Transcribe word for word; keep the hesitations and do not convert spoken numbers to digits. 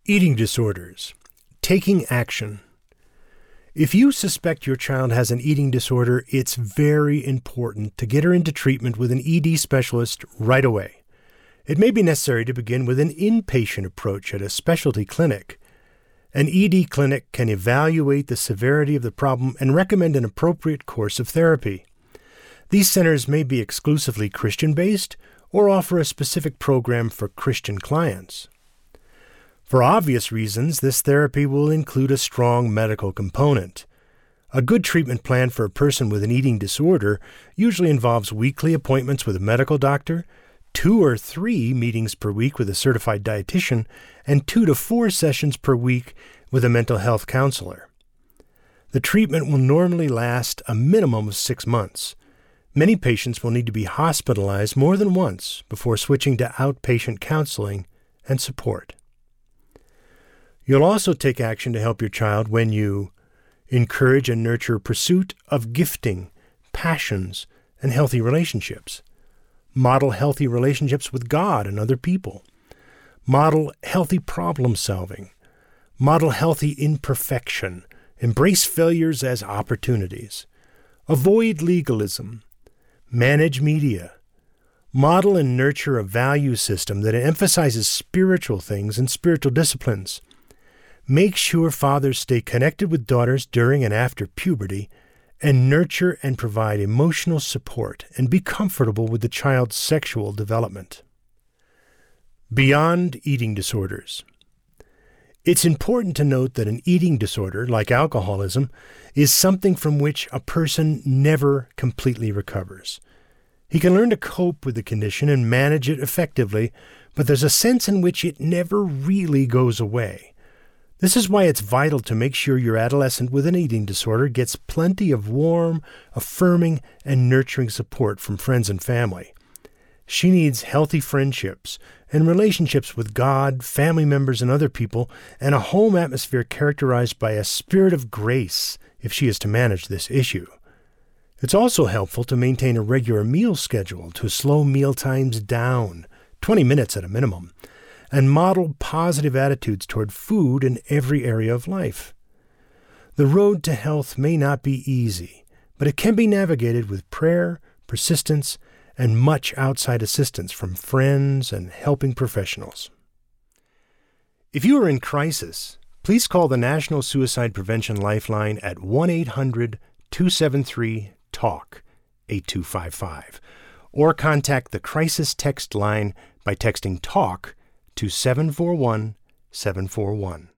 Eating disorders. Taking action. If you suspect your child has an eating disorder, it's very important to get her into treatment with an E D specialist right away. It may be necessary to begin with an inpatient approach at a specialty clinic. An E D clinic can evaluate the severity of the problem and recommend an appropriate course of therapy. These centers may be exclusively Christian-based or offer a specific program for Christian clients. For obvious reasons, this therapy will include a strong medical component. A good treatment plan for a person with an eating disorder usually involves weekly appointments with a medical doctor, two or three meetings per week with a certified dietitian, and two to four sessions per week with a mental health counselor. The treatment will normally last a minimum of six months. Many patients will need to be hospitalized more than once before switching to outpatient counseling and support. You'll also take action to help your child when you encourage and nurture pursuit of gifting, passions, and healthy relationships. Model healthy relationships with God and other people. Model healthy problem solving. Model healthy imperfection. Embrace failures as opportunities. Avoid legalism. Manage media. Model and nurture a value system that emphasizes spiritual things and spiritual disciplines. Make sure fathers stay connected with daughters during and after puberty, and nurture and provide emotional support and be comfortable with the child's sexual development. Beyond eating disorders. It's important to note that an eating disorder, like alcoholism, is something from which a person never completely recovers. He can learn to cope with the condition and manage it effectively, but there's a sense in which it never really goes away. This is why it's vital to make sure your adolescent with an eating disorder gets plenty of warm, affirming, and nurturing support from friends and family. She needs healthy friendships and relationships with God, family members, and other people, and a home atmosphere characterized by a spirit of grace if she is to manage this issue. It's also helpful to maintain a regular meal schedule to slow meal times down, twenty minutes at a minimum, and model positive attitudes toward food in every area of life. The road to health may not be easy, but it can be navigated with prayer, persistence, and much outside assistance from friends and helping professionals. If you are in crisis, please call the National Suicide Prevention Lifeline at one eight hundred two seven three TALK eight two five five or contact the Crisis Text Line by texting TALK to seven four one seven four one.